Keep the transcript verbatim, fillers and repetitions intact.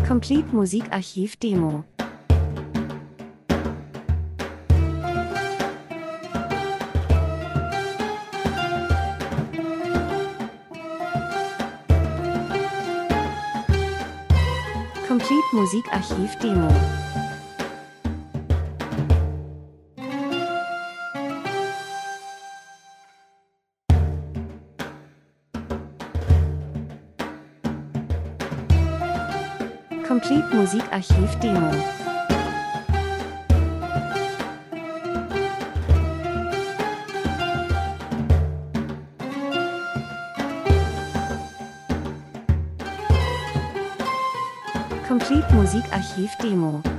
Complete Musikarchiv Demo. Complete Musikarchiv Demo. Complete Musikarchiv Demo. Complete Musikarchiv Demo.